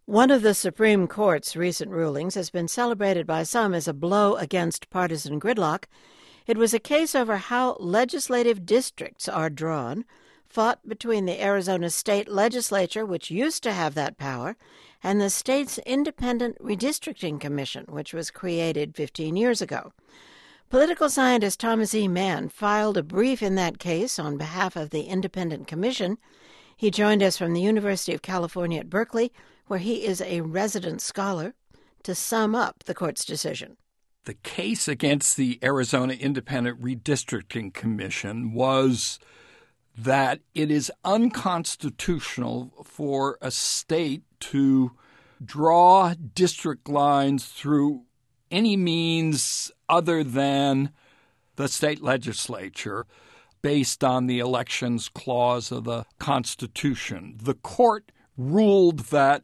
One of the Supreme Court's recent rulings has been celebrated by some as a blow against partisan gridlock. It was a case over how legislative districts are drawn, fought between the Arizona State Legislature, which used to have that power, and the state's Independent Redistricting Commission, which was created 15 years ago. Political scientist Thomas E. Mann filed a brief in that case on behalf of the Independent Commission. He joined us from the University of California at Berkeley, where he is a resident scholar, to sum up the court's decision. The case against the Arizona Independent Redistricting Commission was that it is unconstitutional for a state to draw district lines through any means other than the state legislature based on the Elections Clause of the Constitution. The court ruled that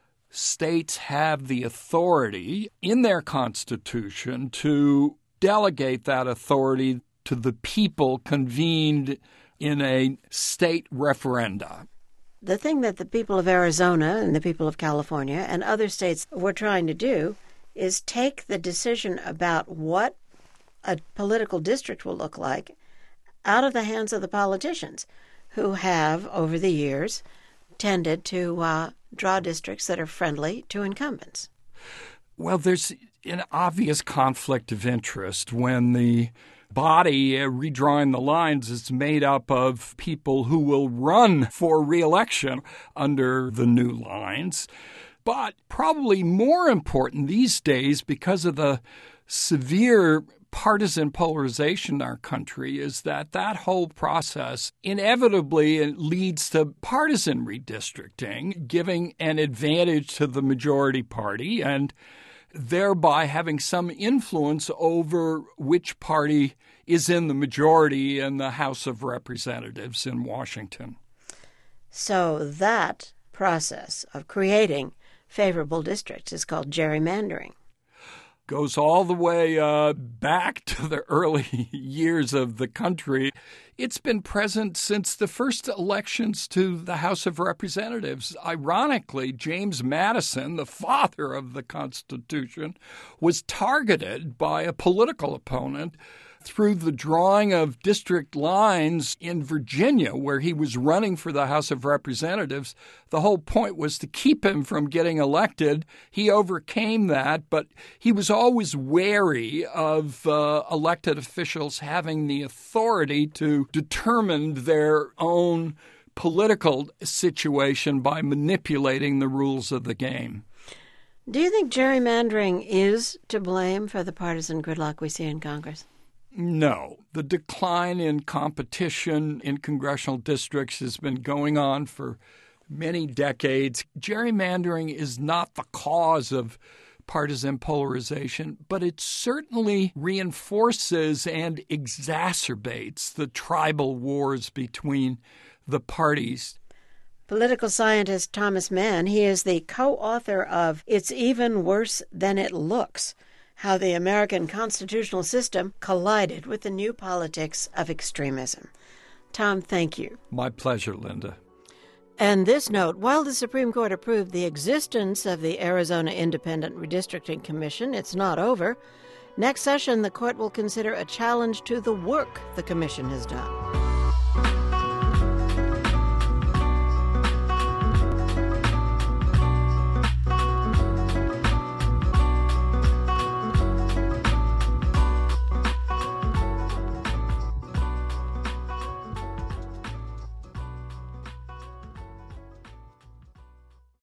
states have the authority in their Constitution to delegate that authority to the people convened in a state referenda. The thing that the people of Arizona and the people of California and other states were trying to do is take the decision about what a political district will look like out of the hands of the politicians, who have, over the years, tended to draw districts that are friendly to incumbents. Well, there's an obvious conflict of interest when the body redrawing the lines is made up of people who will run for re-election under the new lines. But probably more important these days, because of the severe partisan polarization in our country, is that whole process inevitably leads to partisan redistricting, giving an advantage to the majority party and thereby having some influence over which party is in the majority in the House of Representatives in Washington. So that process of creating favorable districts is called gerrymandering. Goes all the way back to the early years of the country. It's been present since the first elections to the House of Representatives. Ironically, James Madison, the father of the Constitution, was targeted by a political opponent through the drawing of district lines in Virginia, where he was running for the House of Representatives. The whole point was to keep him from getting elected. He overcame that, but he was always wary of elected officials having the authority to determine their own political situation by manipulating the rules of the game. Do you think gerrymandering is to blame for the partisan gridlock we see in Congress? No. The decline in competition in congressional districts has been going on for many decades. Gerrymandering is not the cause of partisan polarization, but it certainly reinforces and exacerbates the tribal wars between the parties. Political scientist Thomas Mann, he is the co-author of It's Even Worse Than It Looks: How the American Constitutional System Collided with the New Politics of Extremism. Tom, thank you. My pleasure, Linda. And this note, while the Supreme Court approved the existence of the Arizona Independent Redistricting Commission, it's not over. Next session, the court will consider a challenge to the work the commission has done.